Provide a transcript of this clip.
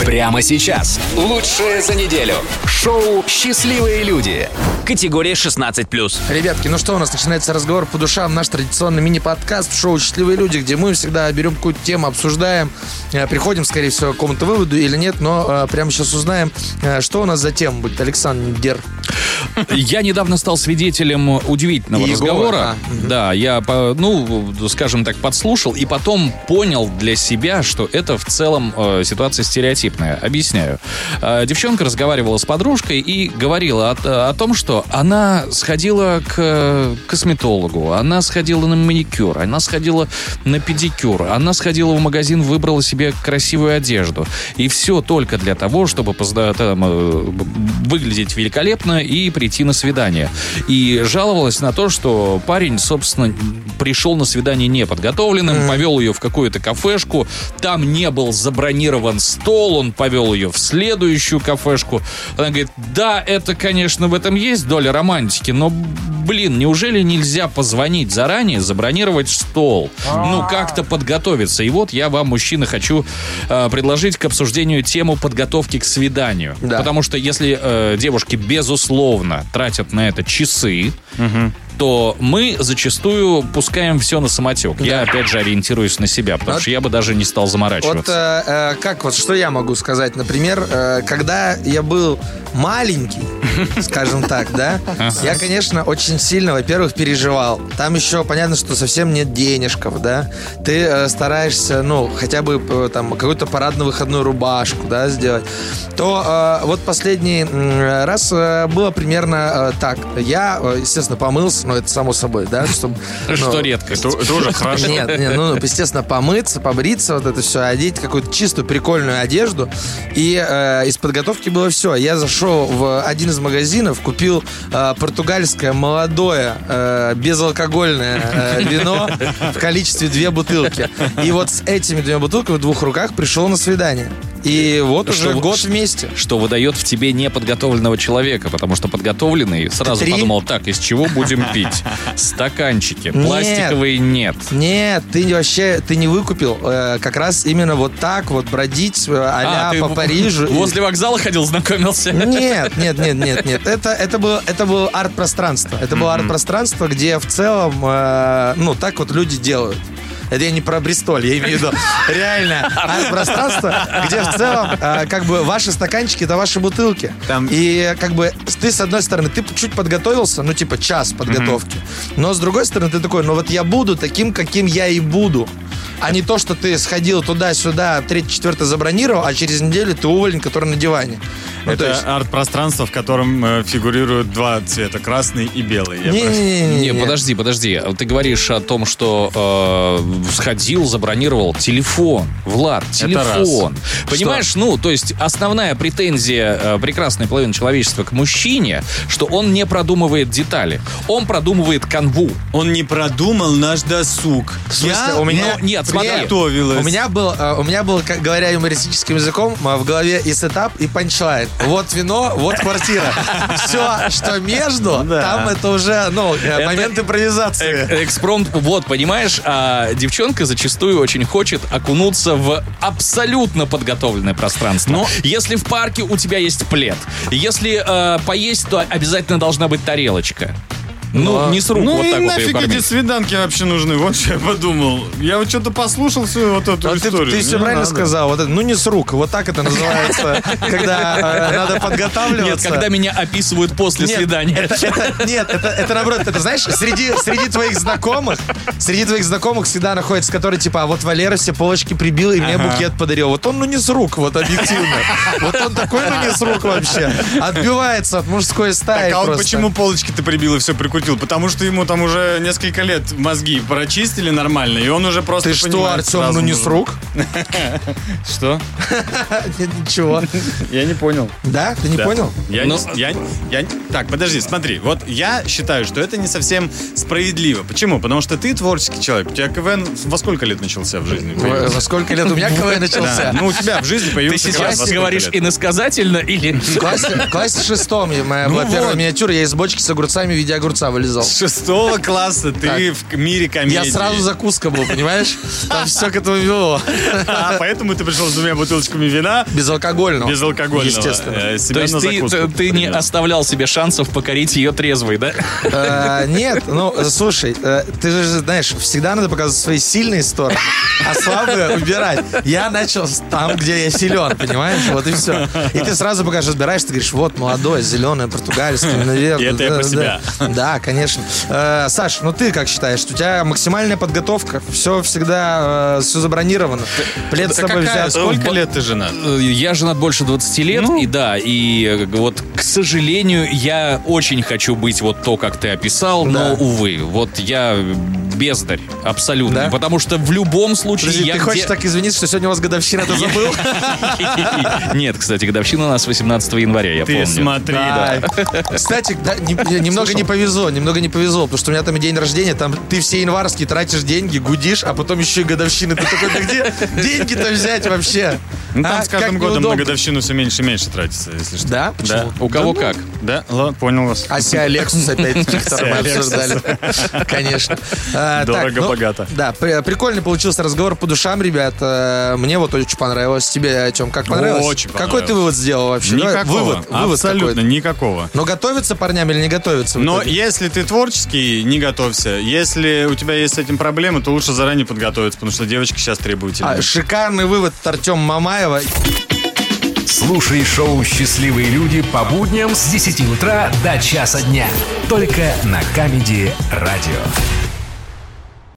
Прямо сейчас. Лучшее за неделю. Шоу «Счастливые люди». Категория 16+. Ребятки, ну что, у нас начинается разговор по душам. Наш традиционный мини-подкаст в шоу «Счастливые люди», где мы всегда берем какую-то тему, обсуждаем, приходим, скорее всего, к какому-то выводу или нет, но прямо сейчас узнаем, что у нас за тема будет. Александр. Я недавно стал свидетелем удивительного разговора. Да, я, скажем так, подслушал и потом понял для себя, что это в целом ситуация стереотипная. Объясняю. Девчонка разговаривала с подружкой и говорила о том, что она сходила к косметологу, она сходила на маникюр, она сходила на педикюр, она сходила в магазин, выбрала себе красивую одежду. И все только для того, чтобы выглядеть великолепно и прийти на свидание. И жаловалась на то, что парень, собственно, пришел на свидание неподготовленным, повел ее в какую-то кафешку, там не был забронирован стол, он повел ее в следующую кафешку. Она говорит, да, это, конечно, в этом есть доля романтики, но, неужели нельзя позвонить заранее, забронировать стол? Как-то подготовиться. И вот я вам, мужчина, хочу предложить к обсуждению тему подготовки к свиданию. Да. Потому что если девушки, безусловно, тратят на это часы, то мы зачастую пускаем все на самотек. Да. Я, опять же, ориентируюсь на себя, потому что я бы даже не стал заморачиваться. Что я могу сказать? Например, когда я был маленький, скажем так, да, я, конечно, очень сильно, во-первых, переживал. Там еще понятно, что совсем нет денежков, да. Ты стараешься, хотя бы там какую-то парадно-выходную рубашку, да, сделать. То вот последний раз было примерно так. Я, естественно, помылся, это само собой, да, чтобы... Что редко. Это уже хорошо. Нет, естественно, помыться, побриться, вот это все, одеть какую-то чистую, прикольную одежду. И из подготовки было все. Я зашел в один из магазинов, купил португальское молодое безалкогольное вино в количестве 2 бутылки. И вот с этими 2 бутылками в 2 руках пришел на свидание. И вот уже год вместе. Что выдает в тебе неподготовленного человека, потому что подготовленный сразу подумал, так, из чего будем пить? Стаканчики, пластиковые нет. Нет, ты не выкупил как раз именно вот так вот бродить а-ля по Парижу. Возле вокзала ходил, знакомился? Нет. Это было арт-пространство. Это было арт-пространство, где в целом, так вот люди делают. Это я не про Бристоль, я имею в виду реально арт-пространство, где в целом ваши стаканчики — это ваши бутылки. И ты, с одной стороны, ты чуть подготовился, час подготовки. Но с другой стороны, ты такой, я буду таким, каким я и буду. А не то, что ты сходил туда-сюда, 3-4 забронировал, а через неделю ты уволен, который на диване. Это арт-пространство, в котором фигурируют 2 цвета, красный и белый. Не, подожди. Ты говоришь о том, что сходил, забронировал телефон. Влад, телефон. Понимаешь, то есть основная претензия прекрасной половины человечества к мужчине, что он не продумывает детали. Он продумывает канву. Он не продумал наш досуг. У меня был, говоря юмористическим языком, в голове и сетап, и панчлайн. Вот вино, вот квартира. Все, что между, там это уже, момент импровизации. Экспромт, понимаешь, а девчонка зачастую очень хочет окунуться в абсолютно подготовленное пространство. Но если в парке у тебя есть плед, если поесть, то обязательно должна быть тарелочка. Не с рук вот так вот ее кормить. Эти свиданки вообще нужны? Вот что я подумал. Я вот что-то послушал всю вот эту историю. Ты все правильно сказал. Не с рук. Вот так это называется, когда надо подготавливаться. Нет, когда меня описывают после свидания. Это наоборот. Это, знаешь, среди твоих знакомых всегда находится, который типа, вот Валера все полочки прибил и мне букет подарил. Вот он, не с рук, вот объективно. Вот он такой, не с рук вообще. Отбивается от мужской стаи. Так, а он почему полочки-то прибил и все прикрутил? Потому что ему там уже несколько лет мозги прочистили нормально, и он уже просто понимает. Ты что, Артем, не с рук? Что? Ничего. Я не понял. Да? Ты не понял? Так, подожди, смотри. Вот я считаю, что это не совсем справедливо. Почему? Потому что ты творческий человек. У тебя КВН во сколько лет начался в жизни? Во сколько лет у меня КВН начался? У тебя в жизни появился КВН. Ты сейчас говоришь иносказательно или... В классе 6 моя была первая миниатюра, я из бочки с огурцами в виде огурца полчаса вылезал. С 6 класса ты в мире комедии. Я сразу закуска был, понимаешь? Там все к этому вело. Поэтому ты пришел с 2 бутылочками вина. Безалкогольного. Безалкогольного. Естественно. То есть ты не оставлял себе шансов покорить ее трезвой, да? Нет, ну, слушай, ты же знаешь, всегда надо показывать свои сильные стороны, а слабые убирать. Я начал там, где я силен, понимаешь? Вот и все. И ты сразу пока разбираешь, ты говоришь, вот, молодой, зеленый, португальский, наверное. И это я про себя. Да, конечно. Саш, ну ты как считаешь? У тебя максимальная подготовка? Все всегда, все забронировано? Плед с собой взят? Сколько лет ты женат? Я женат больше 20 лет, и вот, к сожалению, я очень хочу быть вот то, как ты описал, но, увы, вот я бездарь, абсолютно. Да? Потому что в любом случае... Подожди, ты хочешь так извиниться, что сегодня у вас годовщина, ты забыл? Нет, кстати, годовщина у нас 18 января, я помню. Ты смотри, да. Кстати, немного не повезло, потому что у меня там день рождения, там ты все январские тратишь деньги, гудишь, а потом еще и годовщины. Ты такой, да где деньги-то взять вообще? Ну, там с каждым Как годом неудобно. на годовщину все меньше и меньше тратится, если что. Да? Почему? У кого как? Да, ладно, понял вас. Ася Lexus опять-таки, который мы Lexus. обсуждали. Конечно. Дорого-богато. Да, прикольный получился разговор по душам, ребят. Мне вот очень понравилось. Тебе, Тём, как понравилось? Очень Какой понравилось. ты вывод сделал вообще? Никакого. Вывод Абсолютно какой-то. никакого. Но готовиться парням или не готовиться? в Но итоге? если ты творческий, не готовься. Если у тебя есть с этим проблемы, то лучше заранее подготовиться, потому что девочки сейчас требовательны. Шикарный вывод от Артема Мамаева. Слушай шоу «Счастливые люди» по будням С 10 утра до часа дня. Только на Камеди Радио.